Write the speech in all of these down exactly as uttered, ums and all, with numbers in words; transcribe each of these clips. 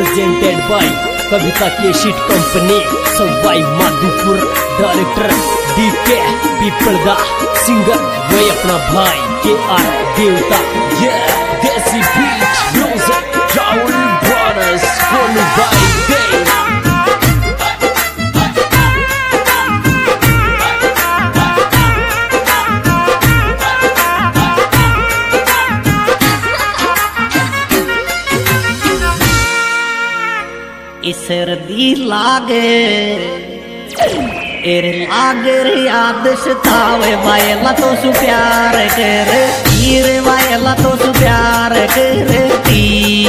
Presented by Kavita केशिट company Sawai Madhopur. Director DK Pipalda, singer वही अपना भाई के आर देवता। ये देसी बीट म्यूजिक राहुल ब्रदर्स कोनु भाई देव। सर्दी लागे एरे लागे रे याद सतावे वायला तो सु प्यार करे हीरे वायला तो सु प्यार करे ती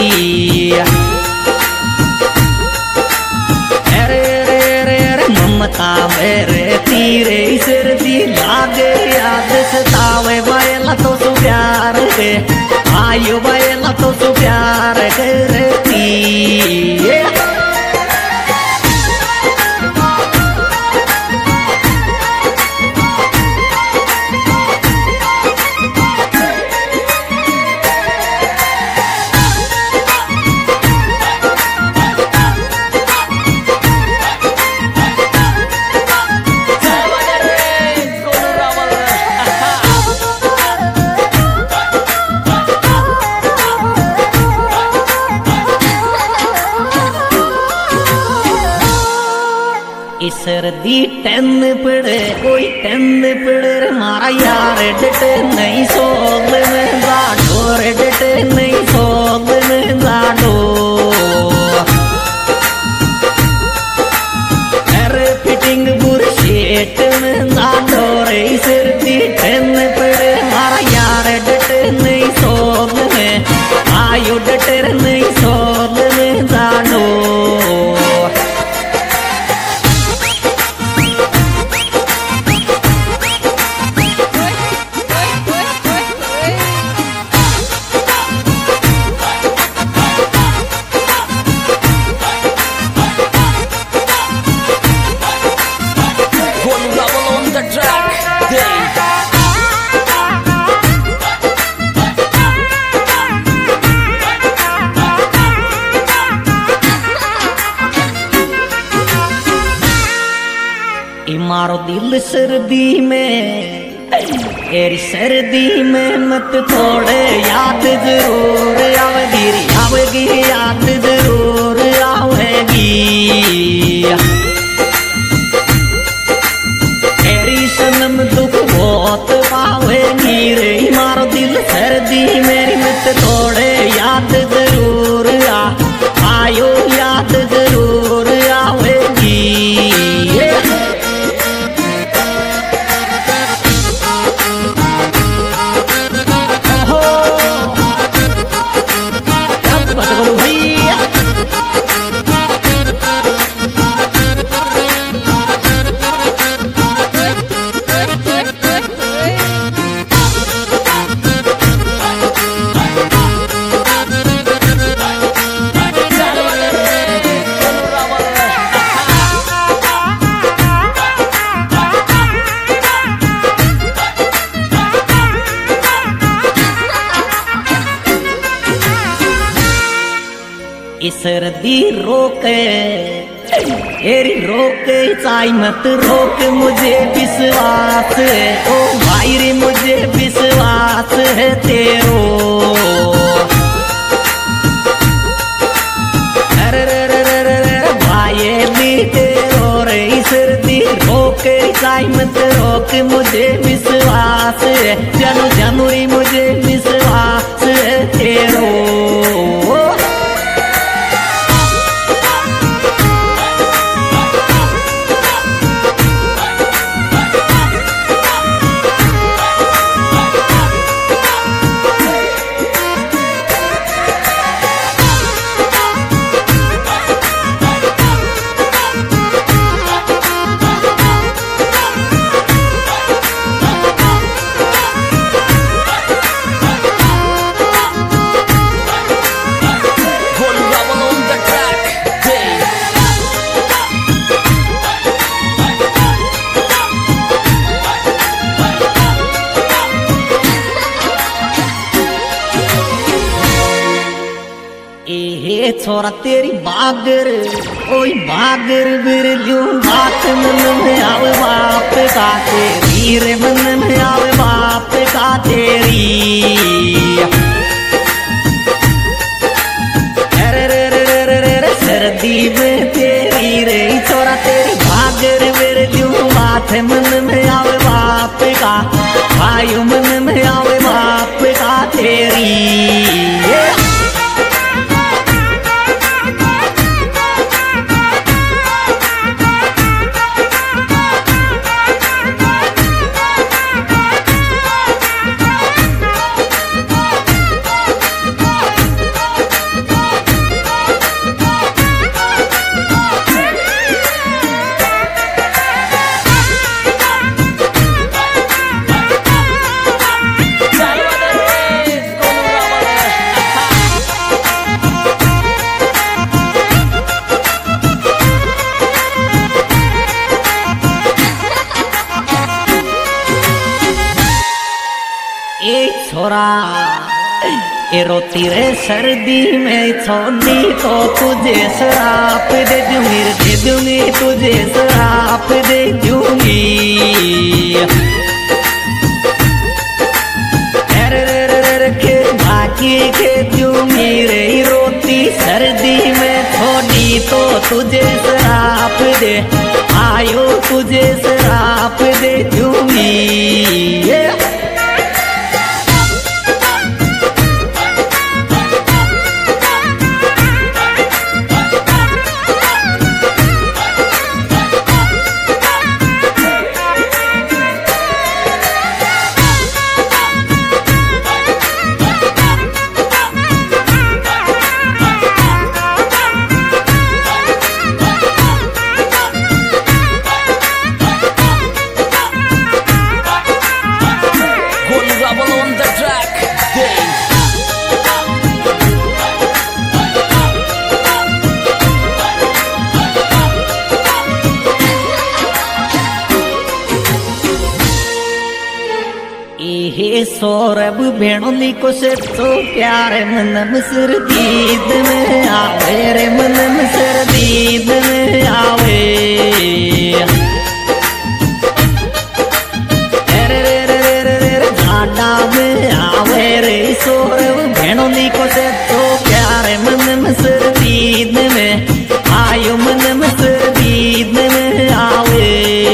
अरे रे रे रे ममता मेरे तीरे सर्दी लागे याद सतावे वायला तो सु प्यार के आयो वायला तो सु प्यार करे ती। सर्दी टन पड़े कोई टन पड़े मारा यार डटे नहीं सोग में जाडो रे डटे नहीं सोग में जाडो अरे फिटिंग बुरशेट में जाडो रे सर्दी टन पड़े मारा यार डटे नहीं सोग में आयो डटे नहीं सोग में जाडो। मारो दिल सर्दी में एरी सर्दी में मत थोड़े याद जरूर आवेगी आवेगी याद जरूर आवेगी एरी सनम दुख बहुत पावेगी रे मारो दिल सर्दी मेरी मत थोड़े याद जरूर आ आयो याद जरूर आवेगी। सर्दी रोके एरी रोके चाय मत रोक मुझे विश्वास है ओ भाई रे मुझे विश्वास है तेरो अरे रे रे रे रे रे भाई भी तेरो रे सर्दी रोके चाय मत रोक मुझे विश्वास है जानू जानू रे मुझे विश्वास है तेरो। ये छोरा तेरी बागर ओई बागर बिरलू बात मन में आवे बाप का तेरी रे मन में आवे बाप का तेरी अरे रे रे रे रे रे रे सर्दी में तेरी रे छोरा तेरी बागर बिरलू बात मन में आवे बाप का वायु मन में आवे बाप का तेरी छोरा ए रोती रे सर्दी में छोड़ी तो तुझे शराप दे दूंगी दे दूंगी तुझे शराप दे दूंगी अरे रे रे रे के बाकी के दूंगी रे रोती सर्दी में छोड़ी तो तुझे शराप दे आयो तुझे शराप दे दूंगी हे सौरभ भेणोली को से तो प्यार मन सर दीद में आवे रे मन सर दीद में आवे रे रे रे रे रे झाडा में आवे रे सौरभ भेणोली को से तो प्यार मन सर दीद में आयो मन सर दीद में आवे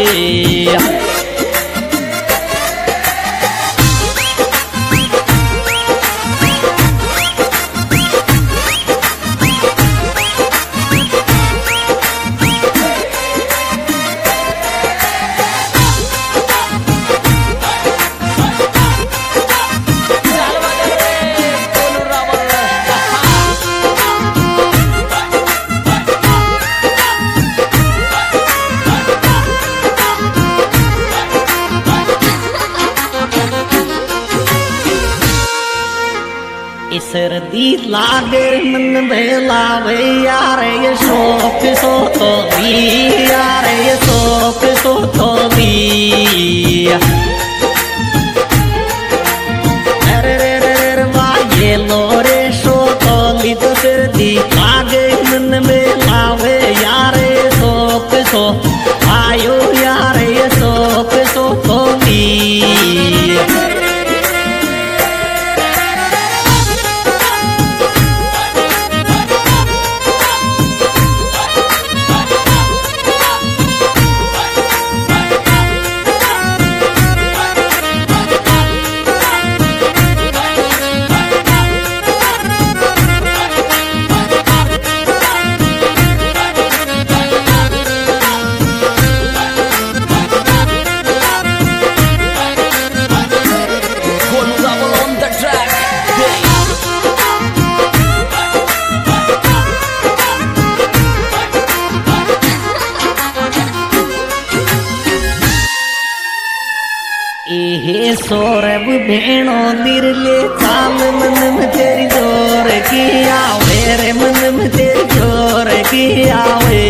सर्दी लागे मन बेलावे यार ये शोक सो तो भी यार ये शोक सो तो भी अरे रे रे रे वाये लोरे शो तो ली तो सर्दी लागे मन बेलावे यार ये शोक सो आयो यार ये शोक सो तो भी हे सौरभ भेणो बिरले चाल मन में तेरी जोर की आवे रे मन में तेरी जोर की आवे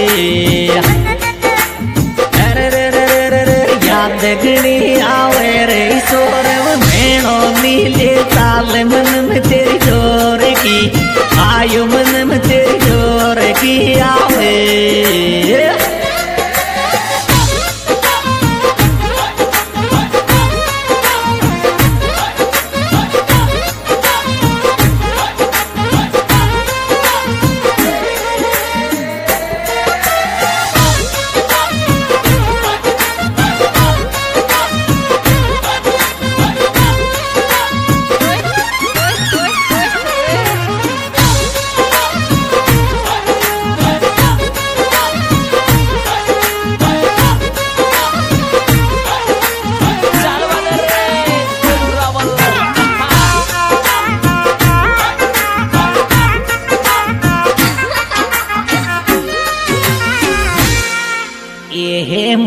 अरे रे रे रे रे याद गणी आवे रे सौरभ भेणो नीले चाल मन में तेरी जोर की आयु मन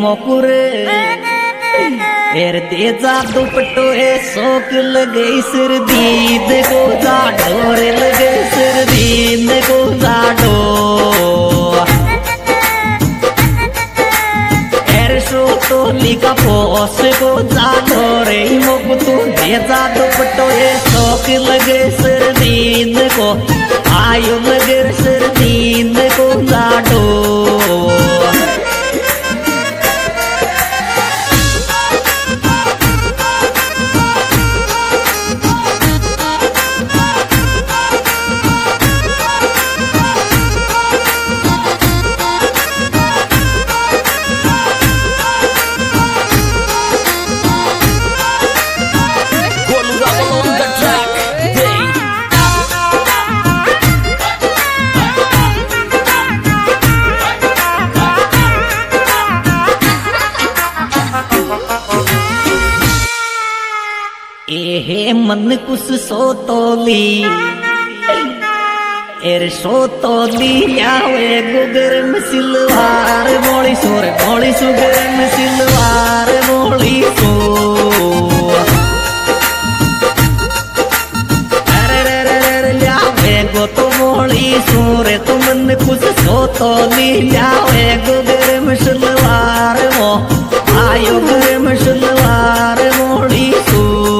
मोकुरे एर तेजा दुपट्टो ए शौक लगे सिर दीद को जा डोरे लगे सिर दीद को जा डो एर सो तो लिखा पोस को जा डोरे मोक तू तेजा दुपट्टो ए शौक लगे सिर दीद को आयु लगे सिर दीद को जा डो एहे मन कुछ सो तोली एर सो तोली आवे गुगर में सिलवार मोली सोर मोली सुगर में सिलवार मोली सो अरे रे रे रे लावे गो तो मोली सोरे तो मन कुछ सो तोली आवे गुगर में सिलवार मो आयो गुगर में सिलवार मोली सो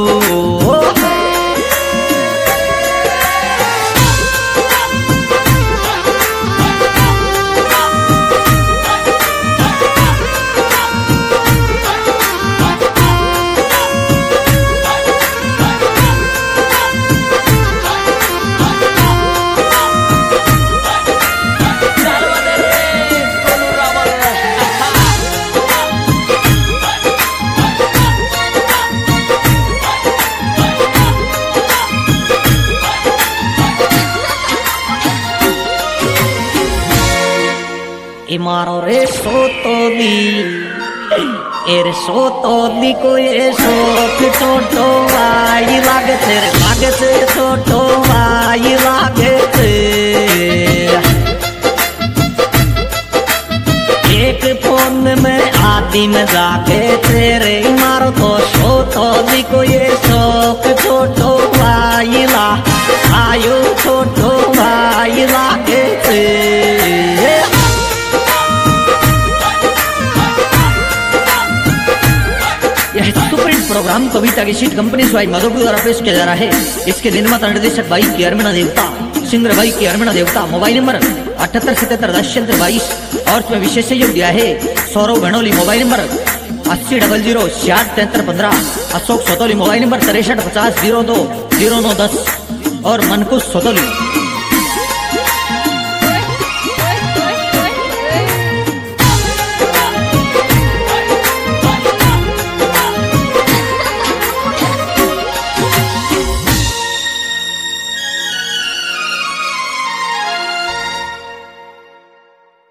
मारो रे सोतोली एर सोतोली को ये शोक छोटो आई लागे तेरे लागे से छोटो आई लागे ते एक फोन में आदि में जाके तेरे मारो तो सोतोली को ये शोक छोटो आई ला आयु छोटो आई लागे ते प्रोग्राम कविता की शीट कंपनी स्वाई मधुपुर द्वारा पेश किया जा रहा है। इसके निर्माता निर्देशक भाई की अरमना देवता, सिंगर भाई की अरमना देवता। मोबाइल नंबर अठहत्तर सतहत्तर दस चंद्र बाईस और इसमें विशेष सहयोग दिया है सौरभ भणोली। मोबाइल नंबर अस्सी डबल जीरो छियाठ तिहत्तर पंद्रह। अशोक सोतोली मोबाइल नंबर तिरसठ पचास जीरो दो जीरो नौ दस और मनकुश सोतोली